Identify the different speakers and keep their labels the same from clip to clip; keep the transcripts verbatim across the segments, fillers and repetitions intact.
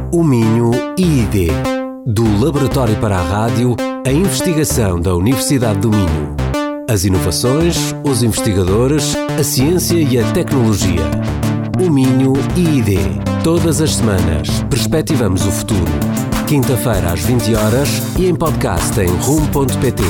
Speaker 1: O Minho I I D. Do Laboratório para a Rádio, a investigação da Universidade do Minho. As inovações, os investigadores, a ciência e a tecnologia. O Minho I I D. Todas as semanas, perspectivamos o futuro. Quinta-feira às vinte horas e em podcast em rum ponto pt.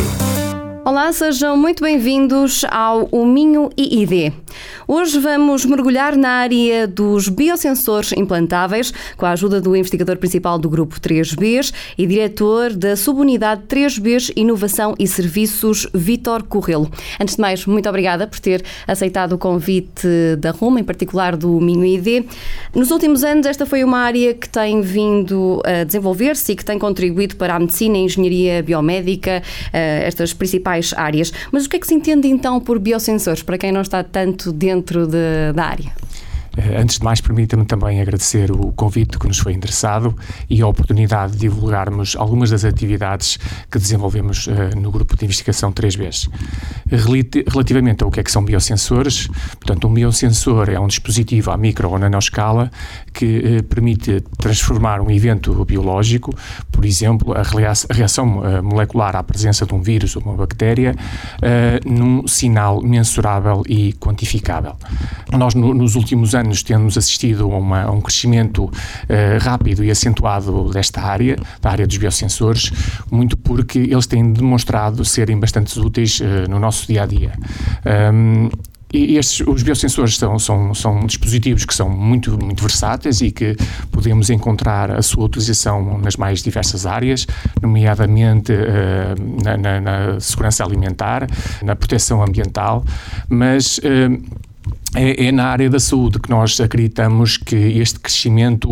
Speaker 2: Olá, sejam muito bem-vindos ao O Minho I I D. Hoje vamos mergulhar na área dos biosensores implantáveis com a ajuda do investigador principal do Grupo três B e diretor da subunidade três B Inovação e Serviços, Vítor Correlo. Antes de mais, muito obrigada por ter aceitado o convite da RUM, em particular do Minho I I D. Nos últimos anos, esta foi uma área que tem vindo a desenvolver-se e que tem contribuído para a medicina e a engenharia biomédica, estas principais áreas. Mas o que é que se entende então por biosensores, para quem não está tanto dentro de, da área?
Speaker 3: Antes de mais, permita-me também agradecer o convite que nos foi endereçado e a oportunidade de divulgarmos algumas das atividades que desenvolvemos uh, no Grupo de Investigação três B. Relativamente ao que é que são biosensores, portanto, um biosensor é um dispositivo à micro ou nanoscala que uh, permite transformar um evento biológico, por exemplo, a reação uh, molecular à presença de um vírus ou uma bactéria, uh, num sinal mensurável e quantificável. Nós, no, nos últimos anos, nos temos assistido a, uma, a um crescimento uh, rápido e acentuado desta área, da área dos biosensores, muito porque eles têm demonstrado serem bastante úteis uh, no nosso dia-a-dia. Um, E estes, os biosensores são, são, são dispositivos que são muito, muito versáteis e que podemos encontrar a sua utilização nas mais diversas áreas, nomeadamente uh, na, na, na segurança alimentar, na proteção ambiental, mas Uh, É, é na área da saúde que nós acreditamos que este crescimento uh,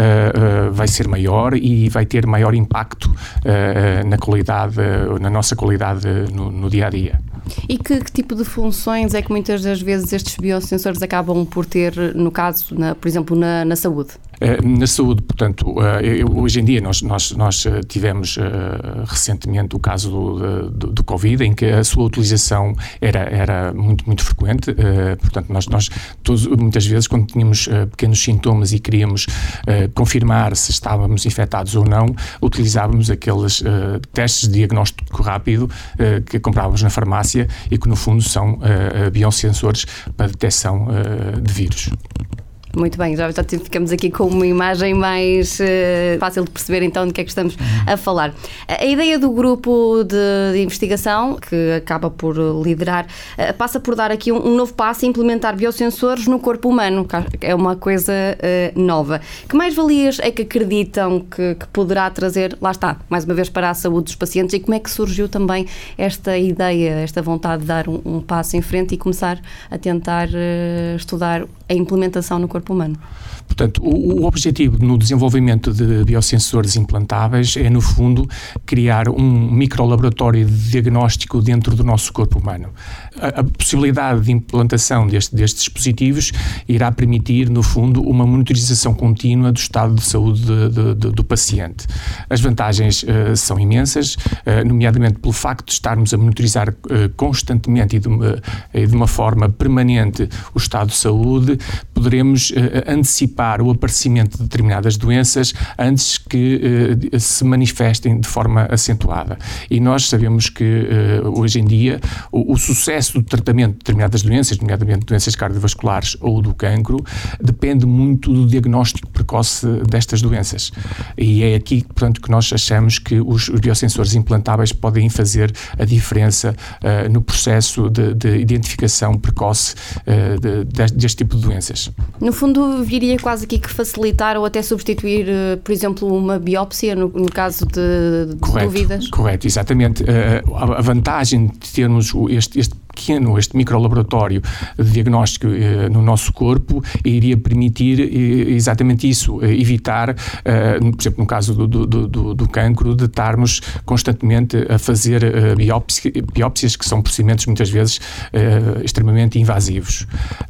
Speaker 3: uh, vai ser maior e vai ter maior impacto uh, na qualidade, uh, na nossa qualidade no, no dia-a-dia.
Speaker 2: E que, que tipo de funções é que muitas das vezes estes biosensores acabam por ter, no caso, na, por exemplo, na, na saúde?
Speaker 3: Uh, na saúde, portanto, uh, hoje em dia nós, nós, nós tivemos uh, recentemente o caso do, do, do Covid, em que a sua utilização era, era muito, muito frequente, uh, portanto, nós Nós, todos, muitas vezes, quando tínhamos uh, pequenos sintomas e queríamos uh, confirmar se estávamos infectados ou não, utilizávamos aqueles uh, testes de diagnóstico rápido uh, que comprávamos na farmácia e que, no fundo, são uh, biosensores para detecção uh, de vírus.
Speaker 2: Muito bem, já, já ficamos aqui com uma imagem mais uh, fácil de perceber então de que é que estamos a falar. A ideia do grupo de, de investigação, que acaba por liderar, uh, passa por dar aqui um, um novo passo e implementar biosensores no corpo humano, que é uma coisa uh, nova. Que mais-valias é que acreditam que, que poderá trazer, lá está, mais uma vez para a saúde dos pacientes, e como é que surgiu também esta ideia, esta vontade de dar um, um passo em frente e começar a tentar uh, estudar a implementação no corpo humano?
Speaker 3: Portanto, o, o objetivo no desenvolvimento de biosensores implantáveis é, no fundo, criar um microlaboratório de diagnóstico dentro do nosso corpo humano. A, a possibilidade de implantação deste, destes dispositivos irá permitir, no fundo, uma monitorização contínua do estado de saúde de, de, de, do paciente. As vantagens uh, são imensas, uh, nomeadamente pelo facto de estarmos a monitorizar uh, constantemente e de uma, uh, de uma forma permanente o estado de saúde, poderemos uh, antecipar o aparecimento de determinadas doenças antes que uh, se manifestem de forma acentuada. E nós sabemos que uh, hoje em dia o, o sucesso do tratamento de determinadas doenças, nomeadamente doenças cardiovasculares ou do cancro, depende muito do diagnóstico precoce destas doenças. E é aqui, portanto, que nós achamos que os, os biosensores implantáveis podem fazer a diferença uh, no processo de, de identificação precoce uh, de, de, deste tipo de doenças.
Speaker 2: No fundo, viria quase aqui que facilitar ou até substituir, por exemplo, uma biópsia no, no caso de, de
Speaker 3: correto,
Speaker 2: dúvidas?
Speaker 3: Correto, exatamente. A, a vantagem de termos este, este pequeno, este microlaboratório de diagnóstico eh, no nosso corpo iria permitir eh, exatamente isso, eh, evitar, eh, por exemplo, no caso do, do, do, do cancro, de estarmos constantemente a fazer eh, biópsia, biópsias, que são procedimentos muitas vezes eh, extremamente invasivos.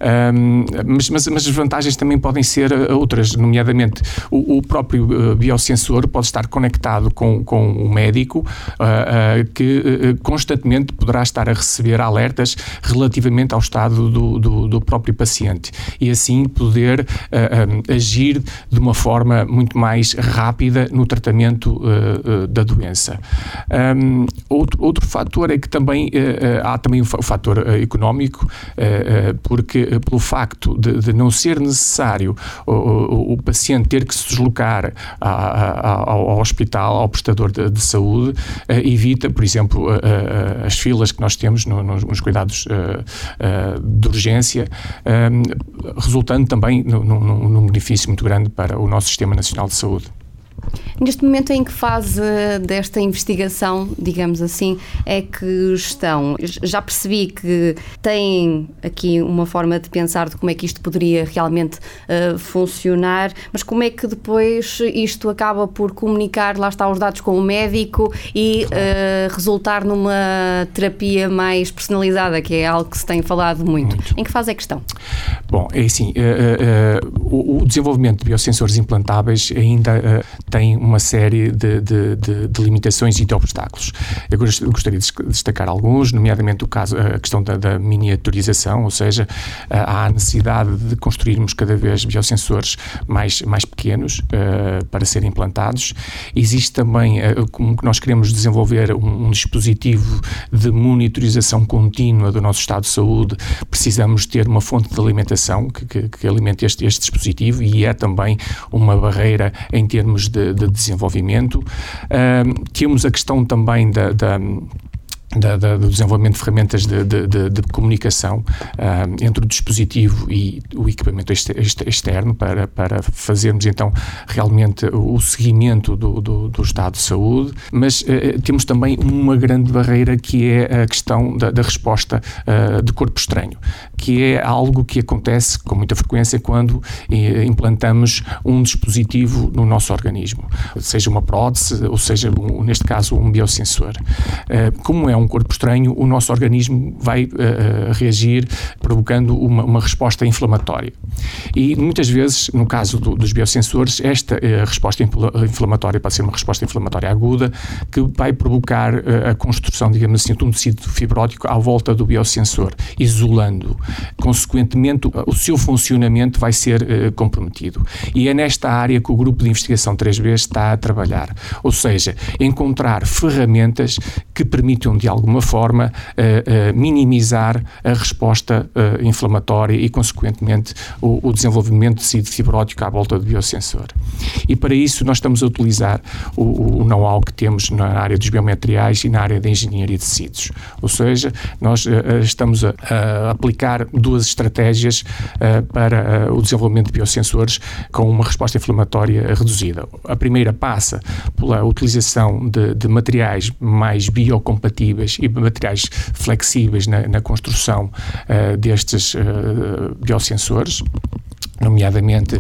Speaker 3: Um, mas, mas, mas as vantagens também podem ser outras, nomeadamente o, o próprio uh, biosensor pode estar conectado com, com o médico uh, uh, que uh, constantemente poderá estar a receber alertas certas relativamente ao estado do, do, do próprio paciente e assim poder uh, um, agir de uma forma muito mais rápida no tratamento uh, uh, da doença. Um, outro, outro fator é que também uh, há também o fator uh, económico, uh, uh, porque uh, pelo facto de, de não ser necessário o, o, o paciente ter que se deslocar a, a, ao, ao hospital, ao prestador de, de saúde, uh, evita, por exemplo, uh, uh, as filas que nós temos no, nos, nos cuidados uh, uh, de urgência, um, resultando também num, num, num benefício muito grande para o nosso Sistema Nacional de Saúde.
Speaker 2: Neste momento, em que fase desta investigação, digamos assim, é que estão? Já percebi que têm aqui uma forma de pensar de como é que isto poderia realmente uh, funcionar, mas como é que depois isto acaba por comunicar, lá está, os dados com o médico e uh, resultar numa terapia mais personalizada, que é algo que se tem falado muito. muito. Em que fase é que estão?
Speaker 3: Bom, é assim, uh, uh, o, o desenvolvimento de biosensores implantáveis ainda uh, tem uma série de, de, de, de limitações e de obstáculos. Eu gostaria de destacar alguns, nomeadamente o caso, a questão da, da miniaturização, ou seja, há a necessidade de construirmos cada vez biosensores mais, mais pequenos uh, para serem implantados. Existe também, uh, como que nós queremos desenvolver um, um dispositivo de monitorização contínua do nosso estado de saúde, precisamos ter uma fonte de alimentação que, que, que alimente este, este dispositivo e é também uma barreira em termos de de desenvolvimento. Uh, temos a questão também da, da Da, da, do desenvolvimento de ferramentas de, de, de, de comunicação uh, entre o dispositivo e o equipamento externo para, para fazermos então realmente o seguimento do, do, do estado de saúde, mas uh, temos também uma grande barreira que é a questão da, da resposta uh, de corpo estranho, que é algo que acontece com muita frequência quando uh, implantamos um dispositivo no nosso organismo, seja uma prótese ou seja, um, neste caso, um biosensor. Uh, como é um um corpo estranho, o nosso organismo vai uh, reagir provocando uma, uma resposta inflamatória. E muitas vezes, no caso do, dos biosensores, esta uh, resposta inflamatória pode ser uma resposta inflamatória aguda que vai provocar uh, a construção, digamos assim, de um tecido fibrótico à volta do biosensor, isolando-o. Consequentemente, o seu funcionamento vai ser uh, comprometido. E é nesta área que o grupo de investigação três B está a trabalhar. Ou seja, encontrar ferramentas que permitam de alguma forma uh, uh, minimizar a resposta uh, inflamatória e, consequentemente, o, o desenvolvimento de tecido fibrótico à volta do biosensor. E para isso nós estamos a utilizar o, o know-how que temos na área dos biomateriais e na área da engenharia de tecidos. Ou seja, nós uh, estamos a, a aplicar duas estratégias uh, para uh, o desenvolvimento de biosensores com uma resposta inflamatória reduzida. A primeira passa pela utilização de, de materiais mais biocompatíveis e materiais flexíveis na, na construção uh, destes uh, biosensores, nomeadamente uh,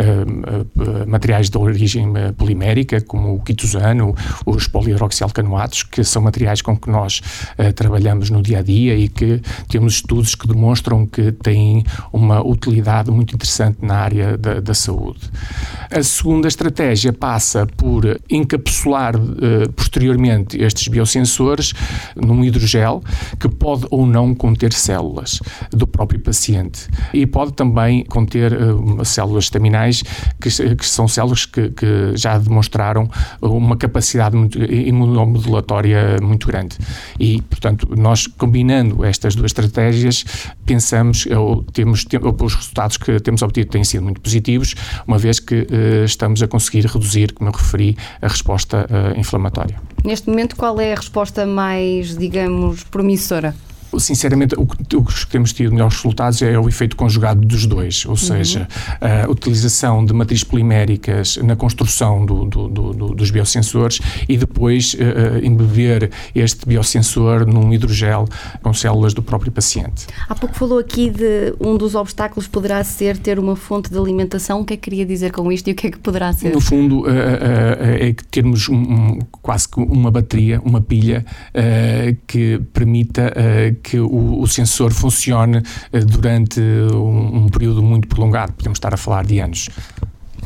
Speaker 3: uh, materiais de origem uh, polimérica, como o quitosano, os polihidroxialcanoatos, que são materiais com que nós uh, trabalhamos no dia-a-dia e que temos estudos que demonstram que têm uma utilidade muito interessante na área da, da saúde. A segunda estratégia passa por encapsular uh, posteriormente estes biosensores num hidrogel que pode ou não conter células do próprio paciente e pode também conter uh, células estaminais que, que são células que, que já demonstraram uma capacidade muito, imunomodulatória muito grande e, portanto, nós combinando estas duas estratégias pensamos, ou temos, tem, ou os resultados que temos obtido têm sido muito positivos, uma vez que uh, estamos a conseguir reduzir, como eu referi, a resposta uh, inflamatória.
Speaker 2: Neste momento, qual é a resposta mais, digamos, promissora?
Speaker 3: Sinceramente, o que, o que temos tido melhores resultados é o efeito conjugado dos dois, ou seja, uhum. a utilização de matrizes poliméricas na construção do, do, do, do, dos biosensores e depois uh, embeber este biosensor num hidrogel com células do próprio paciente.
Speaker 2: Há pouco falou aqui de um dos obstáculos poderá ser ter uma fonte de alimentação. O que é que queria dizer com isto e o que é que poderá ser?
Speaker 3: No fundo, uh, uh, é que termos um, um, quase que uma bateria, uma pilha uh, que permita uh, que o, o sensor funcione uh, durante um, um período muito prolongado. Podemos estar a falar de anos.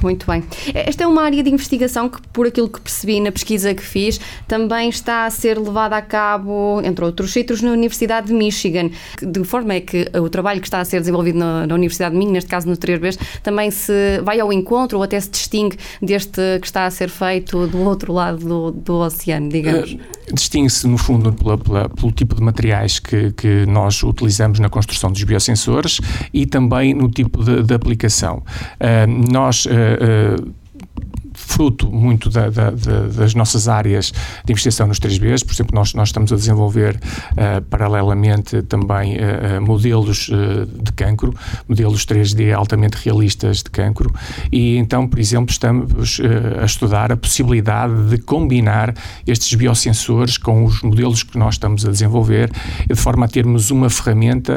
Speaker 2: Muito bem. Esta é uma área de investigação que, por aquilo que percebi na pesquisa que fiz, também está a ser levada a cabo, entre outros sítios, na Universidade de Michigan. De forma é que o trabalho que está a ser desenvolvido na, na Universidade de Minho, neste caso no três B, também se vai ao encontro ou até se distingue deste que está a ser feito do outro lado do, do oceano, digamos?
Speaker 3: Uh, distingue-se, no fundo, pela, pela, pelo tipo de materiais que, que nós utilizamos na construção dos biosensores e também no tipo de, de aplicação. Uh, nós... Uh, Uh, fruto muito da, da, da, das nossas áreas de investigação nos três Bs, por exemplo, nós, nós estamos a desenvolver uh, paralelamente também uh, modelos uh, de cancro, modelos três D altamente realistas de cancro, e então, por exemplo, estamos uh, a estudar a possibilidade de combinar estes biosensores com os modelos que nós estamos a desenvolver, de forma a termos uma ferramenta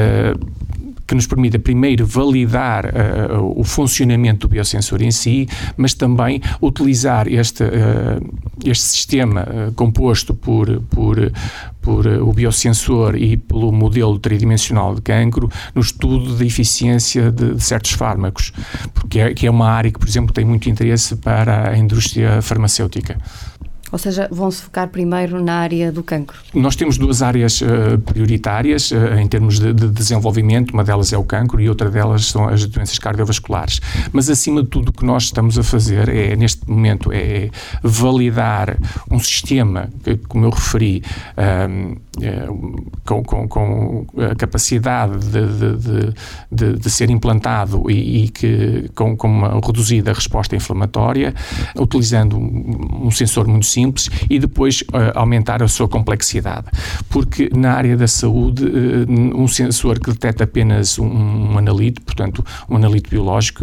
Speaker 3: uh, que nos permita primeiro validar uh, o funcionamento do biosensor em si, mas também utilizar este, uh, este sistema uh, composto por, por, por uh, o biosensor e pelo modelo tridimensional de cancro no estudo da eficiência de, de certos fármacos, porque é, que é uma área que, por exemplo, tem muito interesse para a indústria farmacêutica.
Speaker 2: Ou seja, vão-se focar primeiro na área do cancro?
Speaker 3: Nós temos duas áreas uh, prioritárias uh, em termos de, de desenvolvimento. Uma delas é o cancro e outra delas são as doenças cardiovasculares. Mas, acima de tudo, o que nós estamos a fazer é, neste momento, é validar um sistema que, como eu referi, um, é, com, com, com a capacidade de, de, de, de ser implantado e, e que, com, com uma reduzida resposta inflamatória, utilizando um, um sensor muito simples, simples e depois uh, aumentar a sua complexidade, porque na área da saúde uh, um sensor que detecta apenas um, um analito, portanto um analito biológico,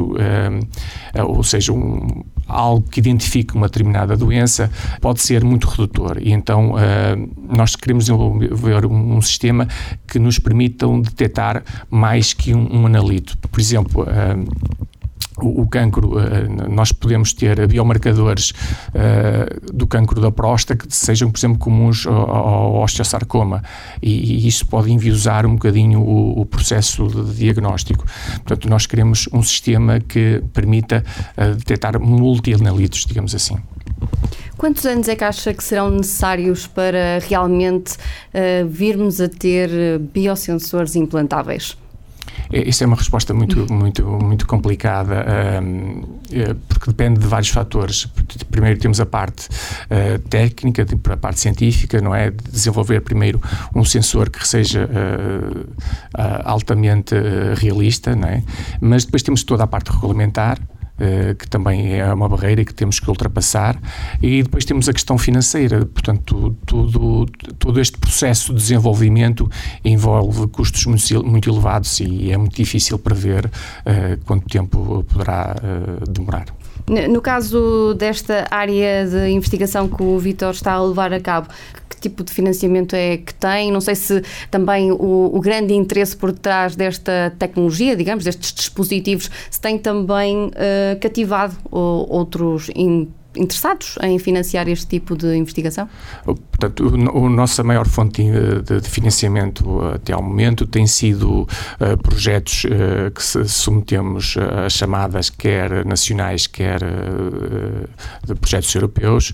Speaker 3: uh, uh, ou seja, um, algo que identifique uma determinada doença, pode ser muito redutor, e então uh, nós queremos desenvolver um, um sistema que nos permita detectar mais que um, um analito. Por exemplo, uh, O, o cancro, uh, nós podemos ter biomarcadores uh, do cancro da próstata que sejam, por exemplo, comuns ao, ao osteosarcoma, e, e isso pode enviosar um bocadinho o, o processo de diagnóstico. Portanto, nós queremos um sistema que permita uh, detectar multi-analitos, digamos assim.
Speaker 2: Quantos anos é que acha que serão necessários para realmente uh, virmos a ter biosensores implantáveis?
Speaker 3: Isso é uma resposta muito, muito, muito complicada, um, porque depende de vários fatores. Primeiro temos a parte uh, técnica, tipo a parte científica, não é? De desenvolver primeiro um sensor que seja uh, uh, altamente uh, realista, não é? Mas depois temos toda a parte regulamentar, Uh, que também é uma barreira que temos que ultrapassar, e depois temos a questão financeira. Portanto, tudo, todo este processo de desenvolvimento envolve custos muito, muito elevados, e é muito difícil prever uh, quanto tempo poderá uh, demorar.
Speaker 2: No caso desta área de investigação que o Vítor está a levar a cabo, que tipo de financiamento é que tem? Não sei se também o, o grande interesse por trás desta tecnologia, digamos, destes dispositivos, se tem também uh, cativado ou, outros in, interessados em financiar este tipo de investigação?
Speaker 3: Portanto, a nossa maior fonte de, de financiamento até ao momento tem sido uh, projetos uh, que se submetemos a chamadas quer nacionais, quer uh, de projetos europeus,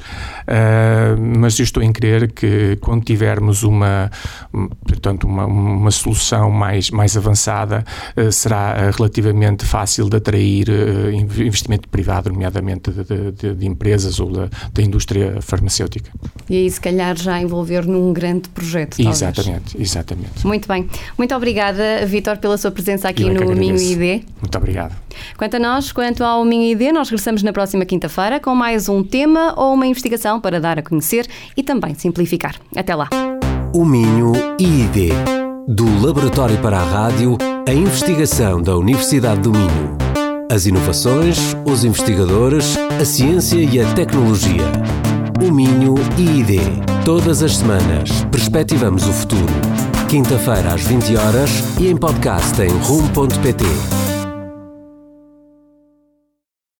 Speaker 3: uh, mas eu estou em crer que quando tivermos uma, portanto, uma, uma solução mais, mais avançada, uh, será uh, relativamente fácil de atrair uh, investimento privado, nomeadamente de, de, de empresas ou da, da indústria farmacêutica.
Speaker 2: E aí, se calhar, já envolver num grande projeto, talvez.
Speaker 3: Exatamente, exatamente.
Speaker 2: Muito bem. Muito obrigada, Vítor, pela sua presença aqui
Speaker 3: Eu
Speaker 2: no Minho I D.
Speaker 3: Muito obrigado.
Speaker 2: Quanto a nós, quanto ao Minho I D, nós regressamos na próxima quinta-feira com mais um tema ou uma investigação para dar a conhecer e também simplificar. Até lá.
Speaker 1: O Minho I D, do Laboratório para a Rádio, a investigação da Universidade do Minho. As inovações, os investigadores, a ciência e a tecnologia. O Minho I D. Todas as semanas, perspectivamos o futuro. Quinta-feira às vinte horas e em podcast em rumo ponto pt.